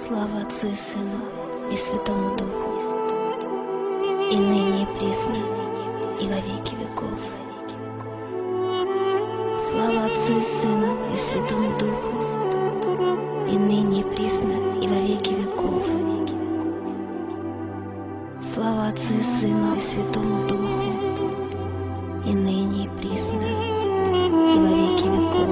Слава Отцу и Сыну и Святому Духу, и ныне и присно, и во веки веков. Слава Отцу и Сыну и Святому Духу, и ныне и присно, и во веки веков. Слава Отцу и Сыну и Святому Духу, и ныне и присно, и во веки веков.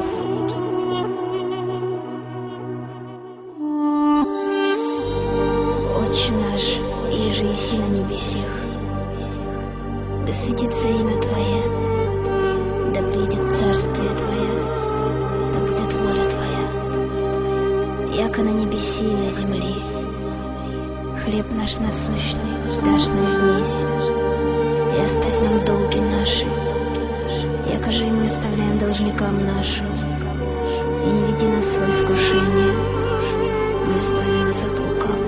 Отче наш, иже еси на небесех, да светится имя Твое, да придет царствие Твое, да будет воля Твоя, яко на небеси и на земле. Хлеб наш насущный дашь нам днесь, и оставь нам долги наши, яко же и мы оставляем должникам нашим, и не веди нас в свое искушение, но избави нас от лукавого.